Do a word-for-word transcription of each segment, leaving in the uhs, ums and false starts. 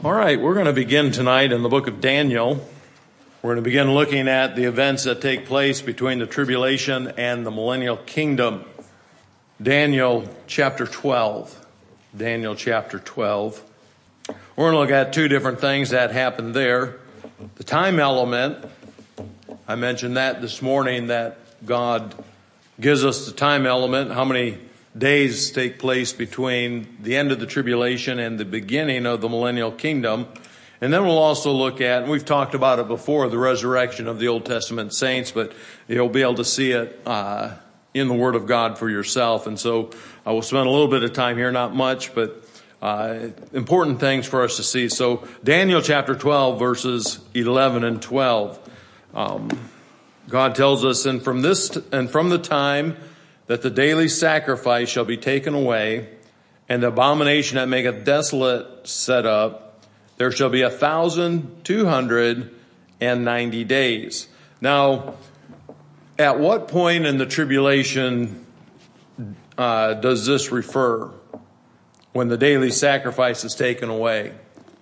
All right, we're going to begin tonight in the book of Daniel. We're going to begin looking at the events that take place between the tribulation and the millennial kingdom. Daniel chapter twelve. Daniel chapter twelve. We're going to look at two different things that happened there. The time element, I mentioned that this morning, that God gives us the time element, how many days take place between the end of the tribulation and the beginning of the millennial kingdom. And then we'll also look at, and we've talked about it before, the resurrection of the Old Testament saints, but you'll be able to see it uh, in the Word of God for yourself. And so I will spend a little bit of time here, not much, but uh, important things for us to see. So Daniel chapter twelve, verses eleven and twelve. Um, God tells us, and from this, t- and from the time that the daily sacrifice shall be taken away, and the abomination that maketh desolate set up, there shall be a thousand two hundred and ninety days. Now, at what point in the tribulation uh, does this refer? When the daily sacrifice is taken away?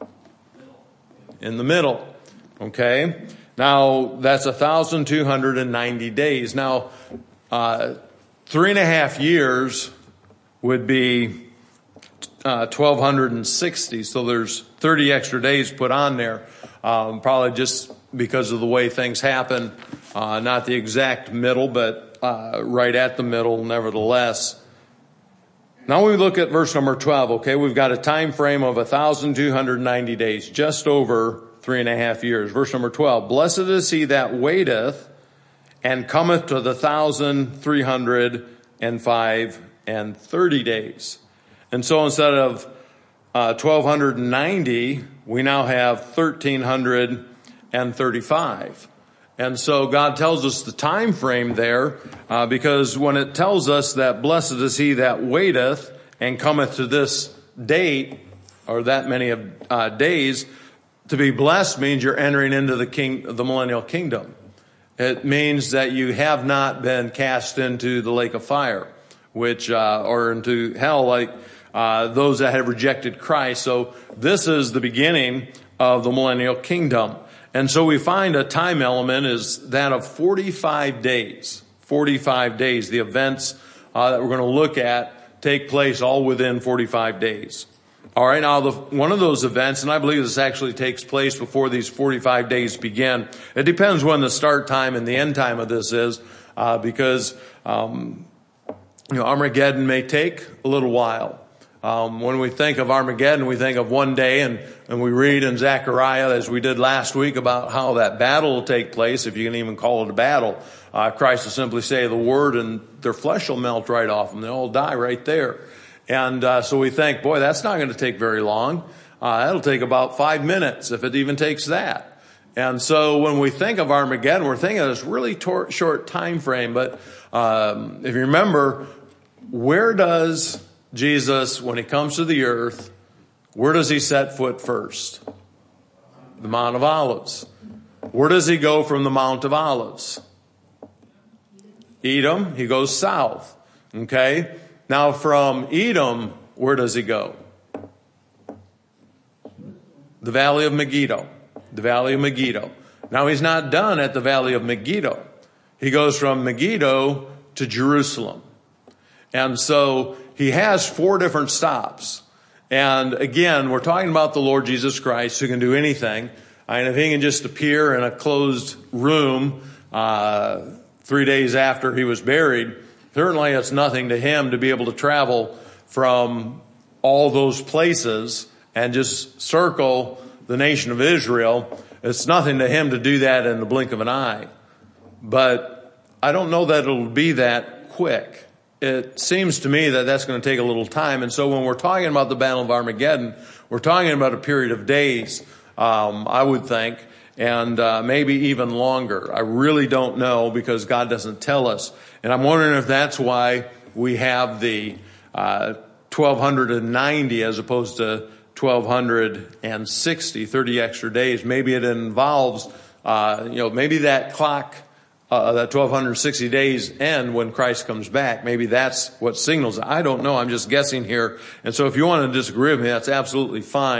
In the middle. Okay? Now, that's a thousand two hundred and ninety days. Now, uh, Three and a half years would be uh, twelve sixty, so there's thirty extra days put on there, um, probably just because of the way things happen, uh, not the exact middle, but uh, right at the middle nevertheless. Now we look at verse number twelve, okay? We've got a time frame of one thousand two hundred ninety days, just over three and a half years. Verse number twelve, blessed is he that waiteth, and cometh to the thousand three hundred and five and thirty days. And so instead of uh, twelve ninety, we now have thirteen thirty-five. And so God tells us the time frame there, uh, because when it tells us that blessed is he that waiteth and cometh to this date, or that many of uh, days, to be blessed means you're entering into the king, the millennial kingdom. It means that you have not been cast into the lake of fire, which, uh, or into hell, like, uh, those that have rejected Christ. So this is the beginning of the millennial kingdom. And so we find a time element is that of forty-five days. forty-five days. The events, uh, that we're going to look at take place all within forty-five days. All right, now the, one of those events, and I believe this actually takes place before these forty-five days begin. It depends when the start time and the end time of this is, uh, because, um, you know, Armageddon may take a little while. Um, when we think of Armageddon, we think of one day, and, and we read in Zechariah, as we did last week, about how that battle will take place, if you can even call it a battle. Uh, Christ will simply say the word, and their flesh will melt right off them. They'll all die right there. And uh, so we think, boy, that's not going to take very long. Uh, that'll take about five minutes, if it even takes that. And so when we think of Armageddon, we're thinking of this really tor- short time frame. But um, if you remember, where does Jesus, when he comes to the earth, where does he set foot first? The Mount of Olives. Where does he go from the Mount of Olives? Edom. He goes south. Okay? Now from Edom, where does he go? The Valley of Megiddo. The Valley of Megiddo. Now he's not done at the Valley of Megiddo. He goes from Megiddo to Jerusalem. And so he has four different stops. And again, we're talking about the Lord Jesus Christ, who can do anything. And if he can just appear in a closed room uh, three days after he was buried, certainly it's nothing to him to be able to travel from all those places and just circle the nation of Israel. It's nothing to him to do that in the blink of an eye. But I don't know that it'll be that quick. It seems to me that that's going to take a little time. And so when we're talking about the Battle of Armageddon, we're talking about a period of days, um, I would think, and uh, maybe even longer. I really don't know, because God doesn't tell us. And I'm wondering if that's why we have the uh, twelve ninety as opposed to twelve sixty, thirty extra days. Maybe it involves, uh, you know, maybe that clock, uh, that twelve sixty days end when Christ comes back. Maybe that's what signals it. I don't know. I'm just guessing here. And so if you want to disagree with me, that's absolutely fine.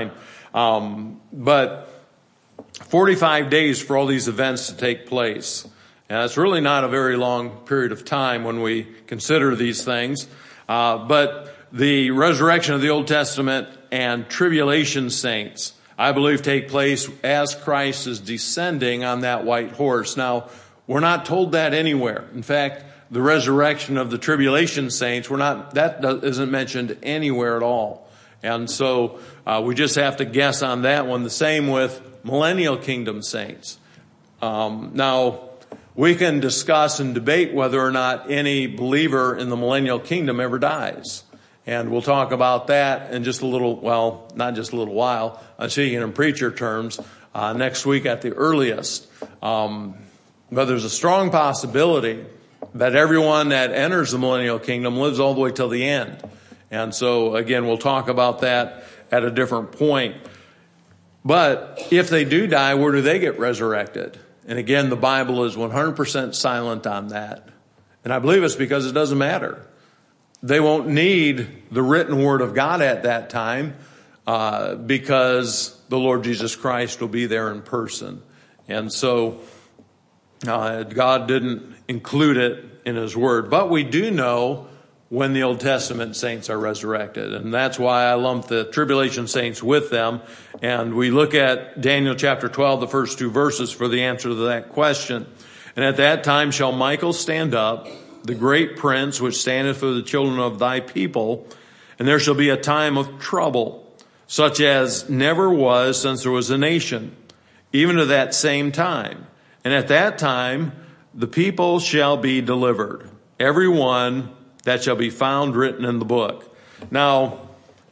Um, but forty-five days for all these events to take place. And it's really not a very long period of time when we consider these things. Uh, but the resurrection of the Old Testament and tribulation saints, I believe, take place as Christ is descending on that white horse. Now, we're not told that anywhere. In fact, the resurrection of the tribulation saints, we're not, that isn't mentioned anywhere at all. And so, uh, we just have to guess on that one. The same with millennial kingdom saints. Um, now, we can discuss and debate whether or not any believer in the millennial kingdom ever dies. And we'll talk about that in just a little, well, not just a little while. I'm speaking in preacher terms, uh, next week at the earliest. Um, but there's a strong possibility that everyone that enters the millennial kingdom lives all the way till the end. And so, again, we'll talk about that at a different point. But if they do die, where do they get resurrected? And again, the Bible is one hundred percent silent on that. And I believe it's because it doesn't matter. They won't need the written word of God at that time uh, because the Lord Jesus Christ will be there in person. And so uh, God didn't include it in his word. But we do know when the Old Testament saints are resurrected. And that's why I lump the tribulation saints with them. And we look at Daniel chapter twelve, the first two verses, for the answer to that question. And at that time shall Michael stand up, the great prince which standeth for the children of thy people, and there shall be a time of trouble, such as never was since there was a nation, even to that same time. And at that time the people shall be delivered, every one that shall be found written in the book. Now,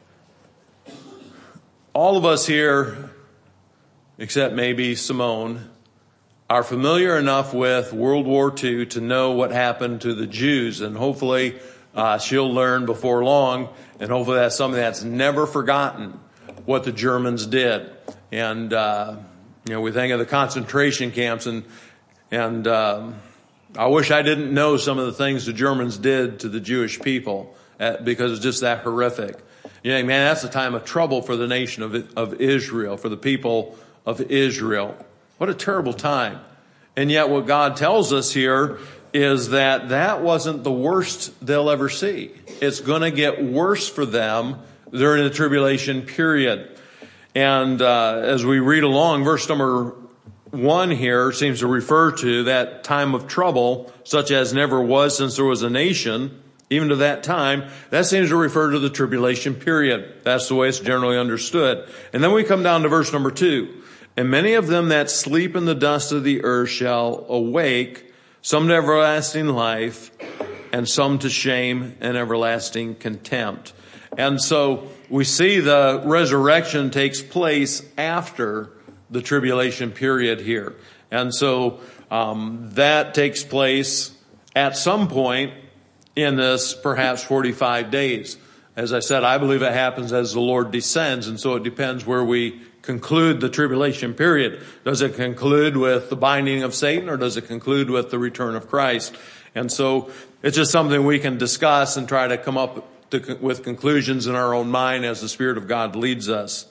all of us here, except maybe Simone, are familiar enough with World War Two to know what happened to the Jews. And hopefully uh, she'll learn before long, and hopefully that's something that's never forgotten, what the Germans did. And, uh, you know, we think of the concentration camps, and, and, um, I wish I didn't know some of the things the Germans did to the Jewish people uh, because it's just that horrific. You know, man, that's a time of trouble for the nation of, of Israel, for the people of Israel. What a terrible time. And yet what God tells us here is that that wasn't the worst they'll ever see. It's going to get worse for them during the tribulation period. And uh, as we read along, verse number one here seems to refer to that time of trouble, such as never was since there was a nation, even to that time. That seems to refer to the tribulation period. That's the way it's generally understood. And then we come down to verse number two. And many of them that sleep in the dust of the earth shall awake, some to everlasting life, and some to shame and everlasting contempt. And so we see the resurrection takes place after the tribulation period here. And so um, that takes place at some point in this perhaps forty-five days. As I said, I believe it happens as the Lord descends, and so it depends where we conclude the tribulation period. Does it conclude with the binding of Satan, or does it conclude with the return of Christ? And so it's just something we can discuss and try to come up to, with conclusions in our own mind as the Spirit of God leads us.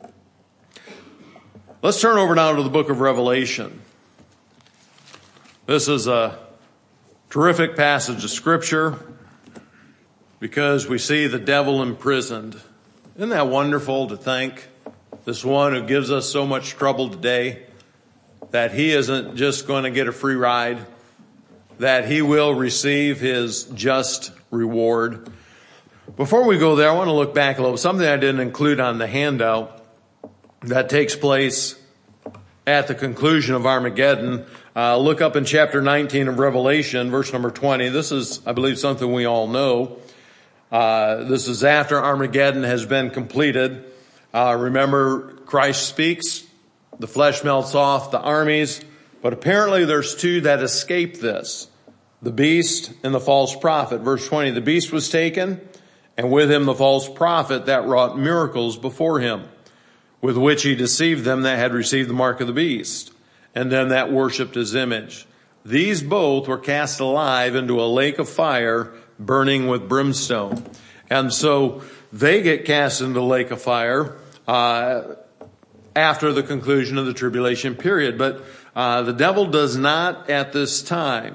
Let's turn over now to the book of Revelation. This is a terrific passage of Scripture because we see the devil imprisoned. Isn't that wonderful to think? This one who gives us so much trouble today, that he isn't just going to get a free ride, that he will receive his just reward. Before we go there, I want to look back a little. Something I didn't include on the handout that takes place at the conclusion of Armageddon. Uh, look up in chapter nineteen of Revelation, verse number twenty. This is, I believe, something we all know. Uh, this is after Armageddon has been completed. Uh, remember, Christ speaks, the flesh melts off, the armies, but apparently there's two that escape this, the beast and the false prophet. Verse twenty, the beast was taken, and with him the false prophet that wrought miracles before him, with which he deceived them that had received the mark of the beast, and them that worshipped his image. These both were cast alive into a lake of fire, burning with brimstone. And so they get cast into the lake of fire. Uh, after the conclusion of the tribulation period. But uh, the devil does not at this time.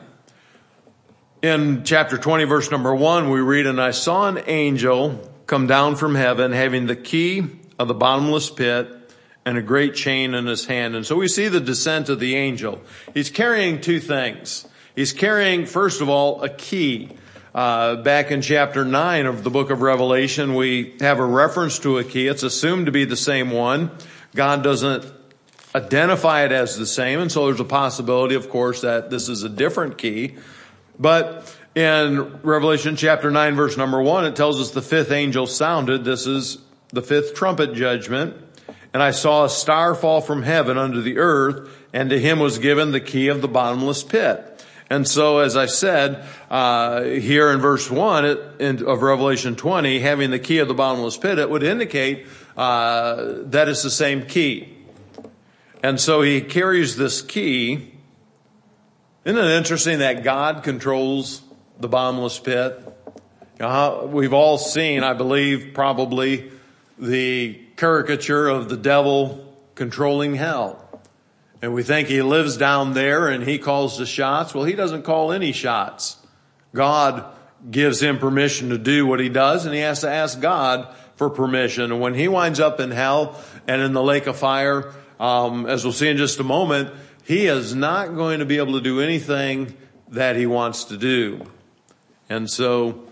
In chapter twenty, verse number one, we read, "And I saw an angel come down from heaven, having the key of the bottomless pit and a great chain in his hand." And so we see the descent of the angel. He's carrying two things. He's carrying, first of all, a key. Uh, back in chapter nine of the book of Revelation, we have a reference to a key. It's assumed to be the same one. God doesn't identify it as the same, and so there's a possibility, of course, that this is a different key. But in Revelation chapter nine, verse number one, it tells us the fifth angel sounded. This is the fifth trumpet judgment. "And I saw a star fall from heaven unto the earth, and to him was given the key of the bottomless pit." And so, as I said, uh, here in verse one it, in, of Revelation twenty, having the key of the bottomless pit, it would indicate uh, that it's the same key. And so he carries this key. Isn't it interesting that God controls the bottomless pit? You know, we've all seen, I believe, probably the caricature of the devil controlling hell. And we think he lives down there and he calls the shots. Well, he doesn't call any shots. God gives him permission to do what he does, and he has to ask God for permission. And when he winds up in hell and in the lake of fire, um, as we'll see in just a moment, he is not going to be able to do anything that he wants to do. And so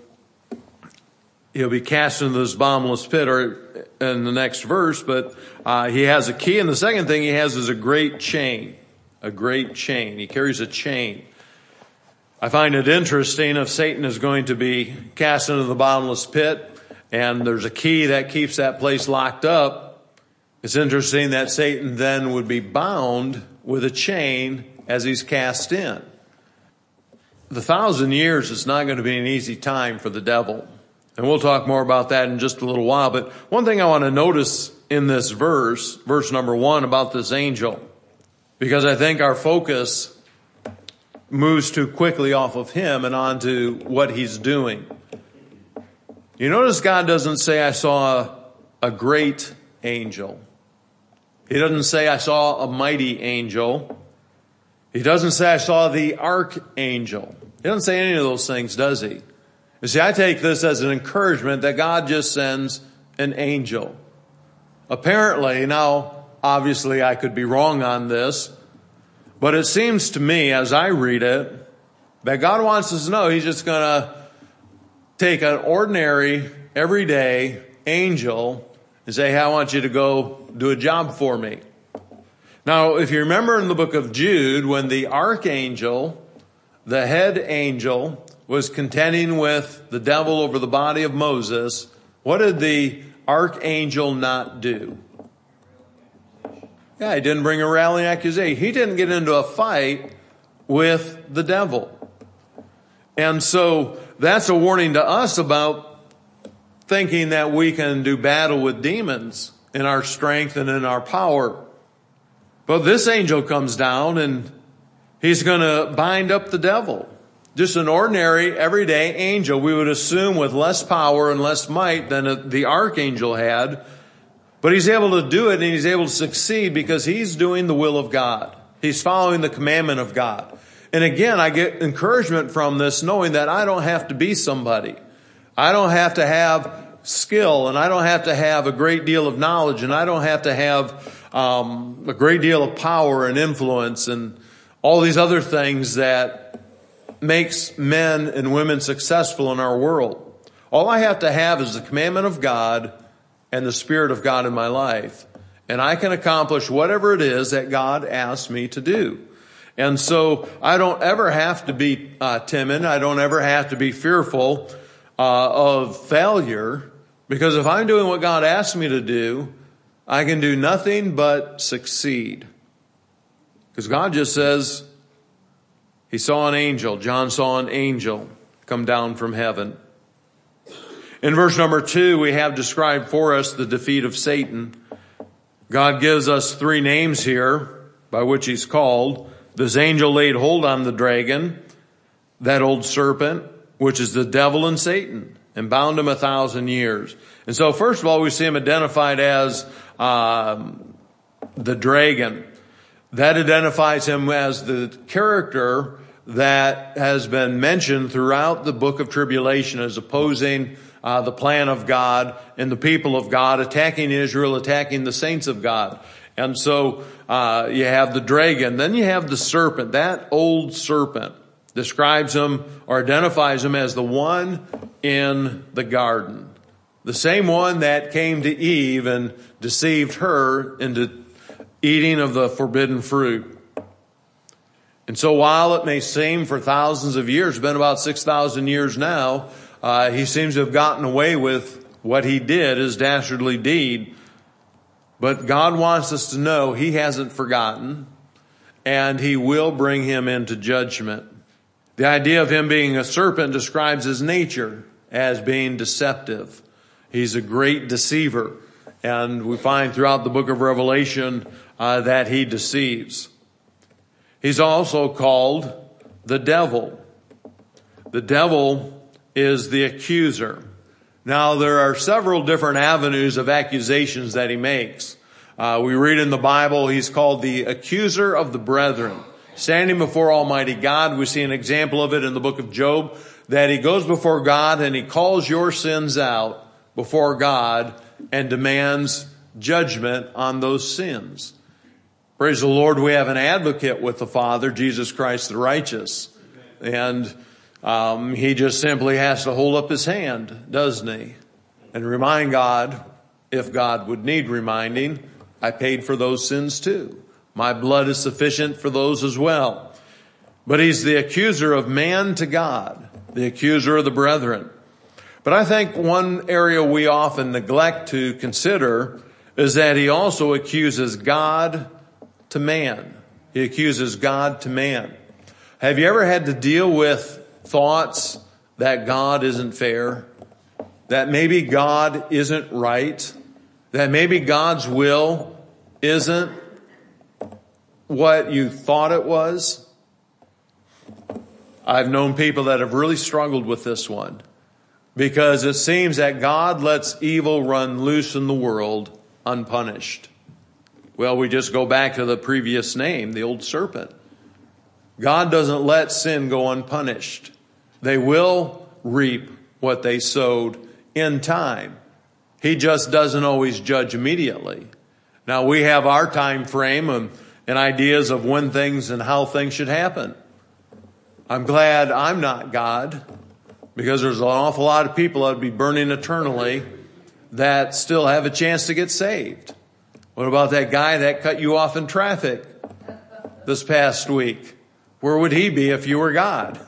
he'll be cast into this bottomless pit, or in the next verse, but uh, he has a key. And the second thing he has is a great chain. A great chain. He carries a chain. I find it interesting, if Satan is going to be cast into the bottomless pit and there's a key that keeps that place locked up, it's interesting that Satan then would be bound with a chain as he's cast in. The thousand years is not going to be an easy time for the devil. And we'll talk more about that in just a little while. But one thing I want to notice in this verse, verse number one, about this angel, because I think our focus moves too quickly off of him and onto what he's doing. You notice God doesn't say, "I saw a, a great angel." He doesn't say, "I saw a mighty angel." He doesn't say, "I saw the archangel." He doesn't say any of those things, does he? You see, I take this as an encouragement that God just sends an angel. Apparently, now, obviously I could be wrong on this, but it seems to me, as I read it, that God wants us to know he's just going to take an ordinary, everyday angel and say, "Hey, I want you to go do a job for me." Now, if you remember in the book of Jude, when the archangel, the head angel, was contending with the devil over the body of Moses, what did the archangel not do? Yeah, he didn't bring a rallying accusation. He didn't get into a fight with the devil. And so that's a warning to us about thinking that we can do battle with demons in our strength and in our power. But this angel comes down and he's going to bind up the devil. Just an ordinary, everyday angel, we would assume with less power and less might than the archangel had. But he's able to do it, and he's able to succeed because he's doing the will of God. He's following the commandment of God. And again, I get encouragement from this, knowing that I don't have to be somebody. I don't have to have skill, and I don't have to have a great deal of knowledge, and I don't have to have um, a great deal of power and influence and all these other things that makes men and women successful in our world. All I have to have is the commandment of God and the Spirit of God in my life. And I can accomplish whatever it is that God asks me to do. And so I don't ever have to be uh, timid. I don't ever have to be fearful uh, of failure. Because if I'm doing what God asks me to do, I can do nothing but succeed. Because God just says, he saw an angel. John saw an angel come down from heaven. In verse number two, we have described for us the defeat of Satan. God gives us three names here by which he's called. This angel laid hold on the dragon, that old serpent, which is the devil and Satan, and bound him a thousand years. And so first of all, we see him identified as um, the dragon. That identifies him as the character that has been mentioned throughout the book of tribulation as opposing uh, the plan of God and the people of God, attacking Israel, attacking the saints of God. And so uh, you have the dragon. Then you have the serpent. That old serpent describes him or identifies him as the one in the garden. The same one that came to Eve and deceived her into eating of the forbidden fruit. And so while it may seem for thousands of years, it's been about six thousand years now, uh, he seems to have gotten away with what he did, his dastardly deed. But God wants us to know he hasn't forgotten, and he will bring him into judgment. The idea of him being a serpent describes his nature as being deceptive. He's a great deceiver. And we find throughout the book of Revelation uh, that he deceives. He's also called the devil. The devil is the accuser. Now, there are several different avenues of accusations that he makes. Uh, we read in the Bible, he's called the accuser of the brethren. Standing before Almighty God, we see an example of it in the book of Job, that he goes before God and he calls your sins out before God and demands judgment on those sins. Praise the Lord, we have an advocate with the Father, Jesus Christ the righteous. And um, he just simply has to hold up his hand, doesn't he? And remind God, if God would need reminding, I paid for those sins too. My blood is sufficient for those as well. But he's the accuser of man to God, the accuser of the brethren. But I think one area we often neglect to consider is that he also accuses God to man. He accuses God to man. Have you ever had to deal with thoughts that God isn't fair? That maybe God isn't right? That maybe God's will isn't what you thought it was? I've known people that have really struggled with this one, because it seems that God lets evil run loose in the world unpunished. Well, we just go back to the previous name, the old serpent. God doesn't let sin go unpunished. They will reap what they sowed in time. He just doesn't always judge immediately. Now, we have our time frame and, and ideas of when things and how things should happen. I'm glad I'm not God, because there's an awful lot of people that would be burning eternally that still have a chance to get saved. What about that guy that cut you off in traffic this past week? Where would he be if you were God?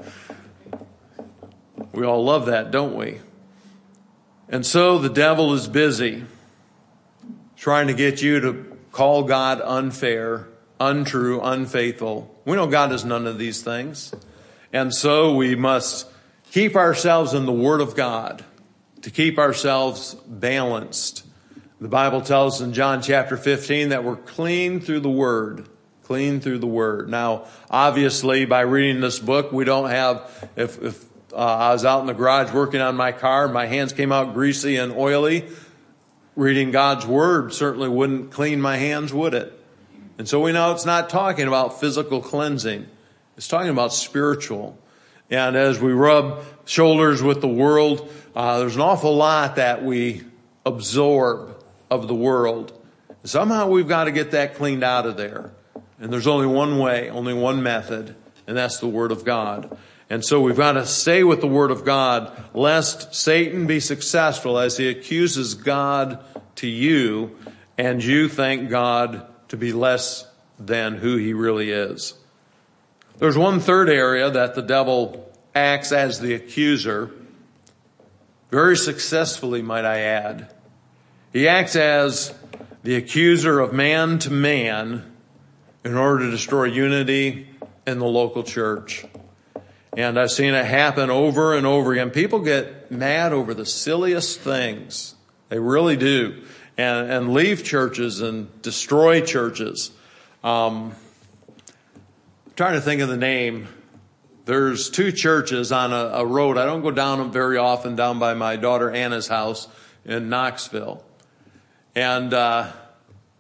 We all love that, don't we? And so the devil is busy trying to get you to call God unfair, untrue, unfaithful. We know God is none of these things. And so we must keep ourselves in the Word of God to keep ourselves balanced. The Bible tells us in John chapter fifteen that we're clean through the Word. Clean through the Word. Now, obviously, by reading this book, we don't have, if, if uh, I was out in the garage working on my car, my hands came out greasy and oily, reading God's Word certainly wouldn't clean my hands, would it? And so we know it's not talking about physical cleansing. It's talking about spiritual. And as we rub shoulders with the world, uh, there's an awful lot that we absorb of the world. Somehow we've got to get that cleaned out of there. And there's only one way, only one method, and that's the Word of God. And so we've got to stay with the Word of God, lest Satan be successful as he accuses God to you, and you think God to be less than who he really is. There's one third area that the devil acts as the accuser, very successfully, might I add. He acts as the accuser of man to man in order to destroy unity in the local church. And I've seen it happen over and over again. People get mad over the silliest things. They really do. And, and leave churches and destroy churches. Um, I'm trying to think of the name. There's two churches on a, a road. I don't go down them very often, down by my daughter Anna's house in Knoxville. And uh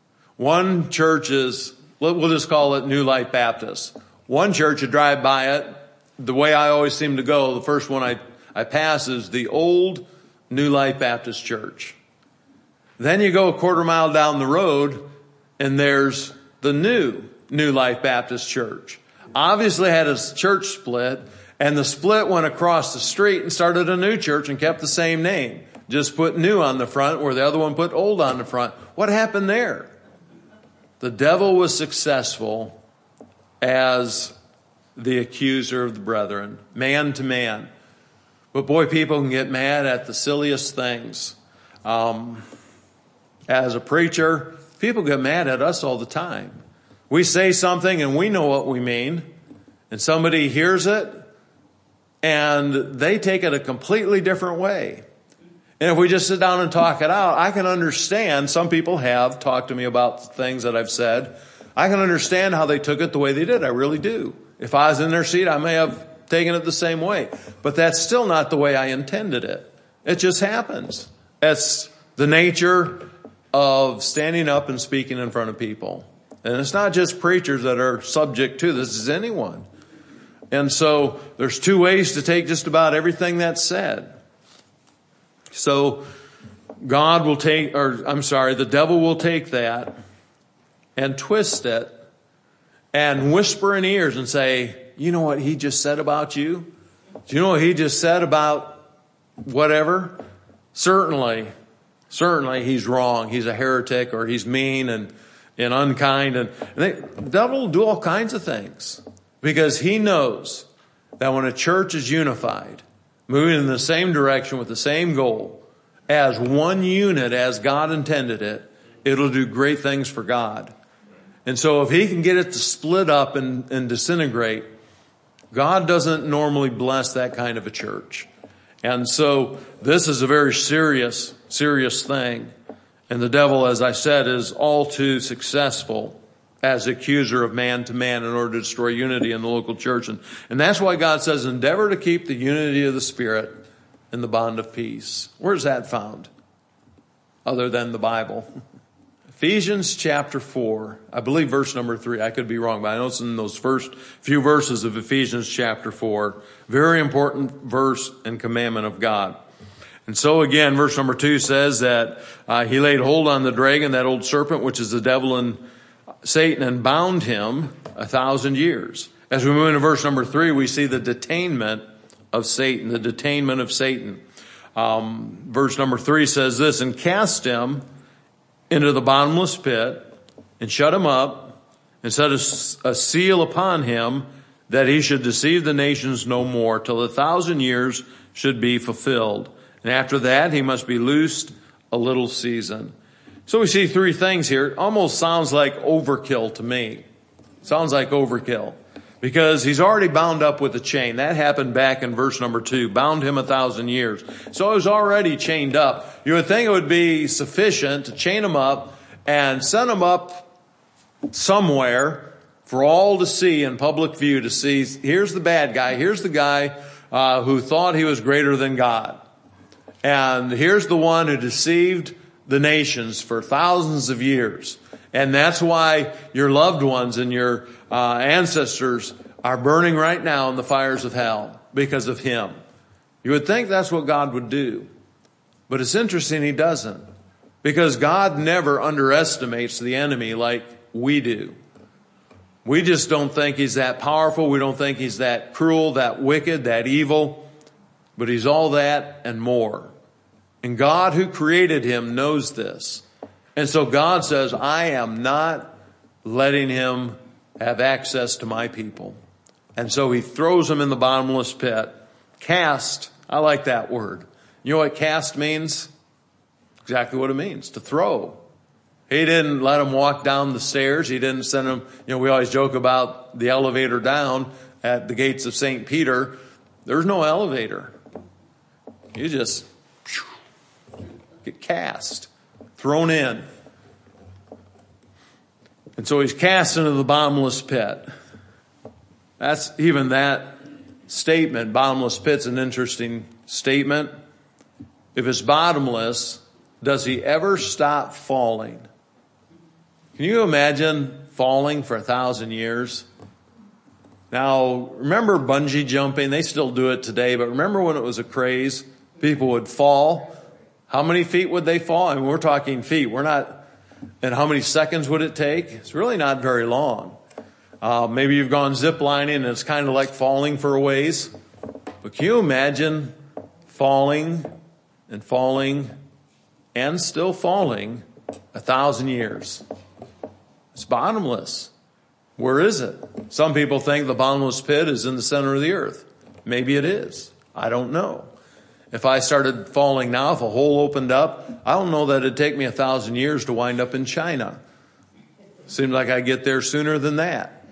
One church is, we'll just call it New Life Baptist. One church, you drive by it, the way I always seem to go, the first one I, I pass is the old New Life Baptist Church. Then you go a quarter mile down the road and there's the new New Life Baptist Church. Obviously had a church split, and the split went across the street and started a new church and kept the same name. Just put new on the front where the other one put old on the front. What happened there? The devil was successful as the accuser of the brethren, man to man. But boy, people can get mad at the silliest things. Um, as a preacher, people get mad at us all the time. We say something and we know what we mean, and somebody hears it and they take it a completely different way. And if we just sit down and talk it out, I can understand. Some people have talked to me about things that I've said. I can understand how they took it the way they did. I really do. If I was in their seat, I may have taken it the same way. But that's still not the way I intended it. It just happens. It's the nature of standing up and speaking in front of people. And it's not just preachers that are subject to this, it's anyone. And so there's two ways to take just about everything that's said. So God will take, or I'm sorry, the devil will take that and twist it and whisper in ears and say, you know what he just said about you? Do you know what he just said about whatever? Certainly, certainly he's wrong. He's a heretic, or he's mean and, and unkind. And, and they, the devil will do all kinds of things because he knows that when a church is unified, moving in the same direction with the same goal, as one unit as God intended it, it'll do great things for God. And so if he can get it to split up and, and disintegrate, God doesn't normally bless that kind of a church. And so this is a very serious, serious thing. And the devil, as I said, is all too successful as accuser of man to man in order to destroy unity in the local church. And, and that's why God says, endeavor to keep the unity of the Spirit in the bond of peace. Where's that found? Other than the Bible. Ephesians chapter four, I believe verse number three. I could be wrong, but I know it's in those first few verses of Ephesians chapter four. Very important verse and commandment of God. And so again, verse number two says that uh, he laid hold on the dragon, that old serpent, which is the devil and Satan, and bound him a thousand years. As we move into verse number three, we see the detainment of Satan, the detainment of Satan. Um, verse number three says this, and cast him into the bottomless pit, and shut him up, and set a, a seal upon him, that he should deceive the nations no more, till the thousand years should be fulfilled. And after that, he must be loosed a little season. So we see three things here. It almost sounds like overkill to me. Sounds like overkill. Because he's already bound up with a chain. That happened back in verse number two. Bound him a thousand years. So he was already chained up. You would think it would be sufficient to chain him up and send him up somewhere for all to see in public view, to see, here's the bad guy. Here's the guy uh, who thought he was greater than God. And here's the one who deceived the nations for thousands of years. And that's why your loved ones and your uh, ancestors are burning right now in the fires of hell because of him. You would think that's what God would do. But it's interesting, he doesn't. Because God never underestimates the enemy like we do. We just don't think he's that powerful. We don't think he's that cruel, that wicked, that evil. But he's all that and more. And God, who created him, knows this. And so God says, I am not letting him have access to my people. And so he throws him in the bottomless pit. Cast, I like that word. You know what cast means? Exactly what it means, to throw. He didn't let him walk down the stairs. He didn't send him, you know, we always joke about the elevator down at the gates of Saint Peter. There's no elevator. You just get cast. Thrown in. And so he's cast into the bottomless pit. That's even that statement, bottomless pit's an interesting statement. If it's bottomless, does he ever stop falling? Can you imagine falling for a thousand years? Now, remember bungee jumping? They still do it today, but remember when it was a craze? People would fall. How many feet would they fall? I mean, we're talking feet. We're not, and how many seconds would it take? It's really not very long. Uh, maybe you've gone zip lining and it's kind of like falling for a ways. But can you imagine falling and falling and still falling a thousand years? It's bottomless. Where is it? Some people think the bottomless pit is in the center of the earth. Maybe it is. I don't know. If I started falling now, if a hole opened up, I don't know that it'd take me a thousand years to wind up in China. Seems like I get there sooner than that.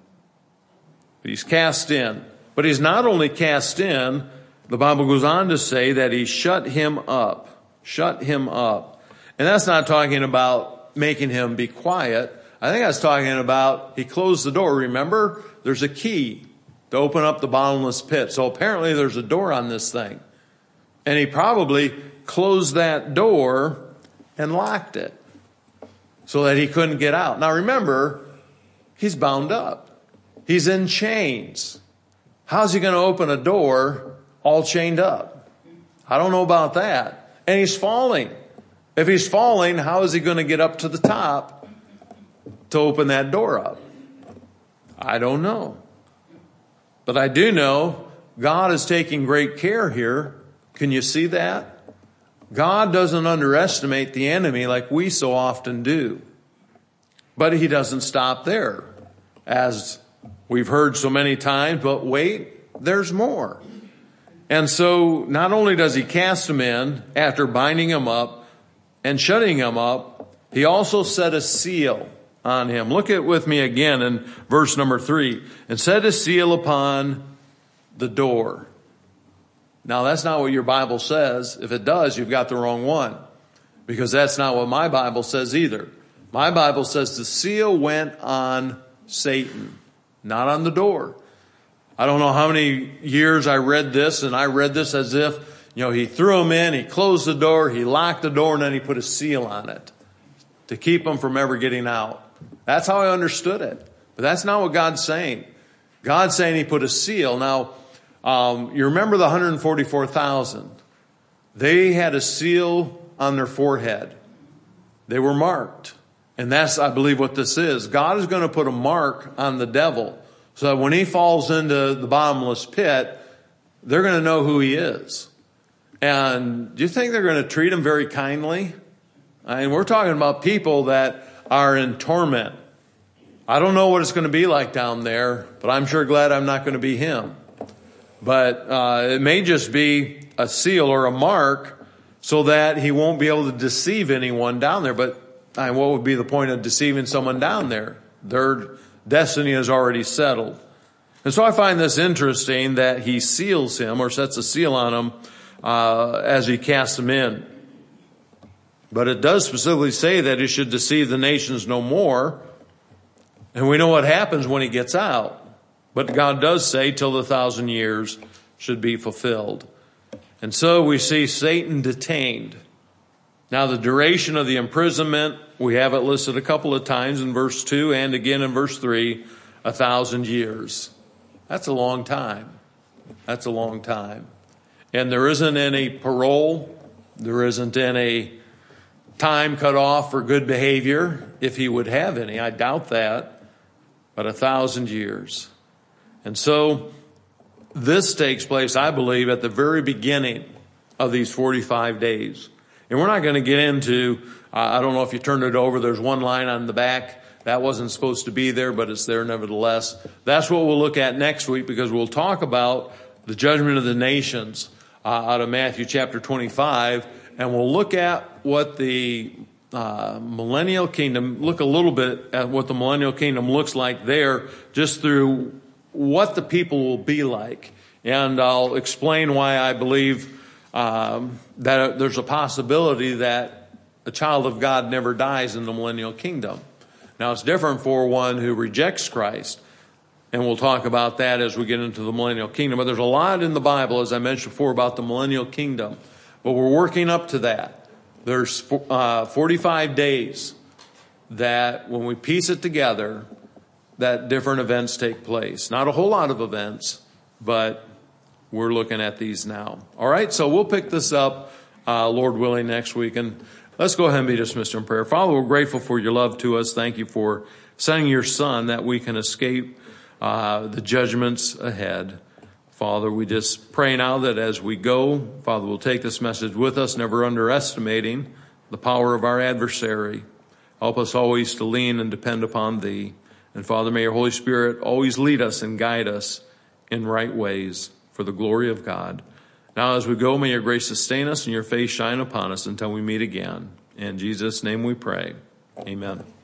But he's cast in. But he's not only cast in, the Bible goes on to say that he shut him up. Shut him up. And that's not talking about making him be quiet. I think I was talking about he closed the door. Remember, there's a key to open up the bottomless pit. So apparently there's a door on this thing. And he probably closed that door and locked it so that he couldn't get out. Now remember, he's bound up. He's in chains. How's he going to open a door all chained up? I don't know about that. And he's falling. If he's falling, how is he going to get up to the top to open that door up? I don't know. But I do know God is taking great care here. Can you see that? God doesn't underestimate the enemy like we so often do. But he doesn't stop there. As we've heard so many times, but wait, there's more. And so not only does he cast him in after binding him up and shutting him up, he also set a seal on him. Look at with me again in verse number three. And set a seal upon the door. Now that's not what your Bible says. If it does, you've got the wrong one. Because that's not what my Bible says either. My Bible says the seal went on Satan, not on the door. I don't know how many years I read this, and I read this as if, you know, he threw him in, he closed the door, he locked the door, and then he put a seal on it to keep him from ever getting out. That's how I understood it. But that's not what God's saying. God's saying he put a seal. Now, um, you remember the one hundred forty-four thousand. They had a seal on their forehead. They were marked. And that's, I believe, what this is. God is going to put a mark on the devil so that when he falls into the bottomless pit, they're going to know who he is. And do you think they're going to treat him very kindly? I mean, we're talking about people that are in torment. I don't know what it's going to be like down there, but I'm sure glad I'm not going to be him. But uh, it may just be a seal or a mark so that he won't be able to deceive anyone down there. But I mean, what would be the point of deceiving someone down there? Their destiny is already settled. And so I find this interesting that he seals him or sets a seal on him uh, as he casts him in. But it does specifically say that he should deceive the nations no more. And we know what happens when he gets out. But God does say till the thousand years should be fulfilled. And so we see Satan detained. Now the duration of the imprisonment, we have it listed a couple of times in verse two and again in verse three, a thousand years. That's a long time. That's a long time. And there isn't any parole. There isn't any time cut off for good behavior, if he would have any. I doubt that. But a thousand years. And so this takes place, I believe, at the very beginning of these forty-five days. And we're not going to get into, uh, I don't know if you turned it over, there's one line on the back. That wasn't supposed to be there, but it's there nevertheless. That's what we'll look at next week, because we'll talk about the judgment of the nations uh, out of Matthew chapter twenty-five. And we'll look at what the uh, millennial kingdom, look a little bit at what the millennial kingdom looks like there, just through what the people will be like. And I'll explain why I believe um, that there's a possibility that a child of God never dies in the millennial kingdom. Now, it's different for one who rejects Christ, and we'll talk about that as we get into the millennial kingdom. But there's a lot in the Bible, as I mentioned before, about the millennial kingdom. But we're working up to that. There's uh, forty-five days that when we piece it together, that different events take place. Not a whole lot of events, but we're looking at these now. All right, so we'll pick this up, uh, Lord willing, next week. And let's go ahead and be dismissed in prayer. Father, we're grateful for your love to us. Thank you for sending your Son that we can escape uh, the judgments ahead. Father, we just pray now that as we go, Father, we'll take this message with us, never underestimating the power of our adversary. Help us always to lean and depend upon thee. And Father, may your Holy Spirit always lead us and guide us in right ways for the glory of God. Now as we go, may your grace sustain us and your face shine upon us until we meet again. In Jesus' name we pray. Amen.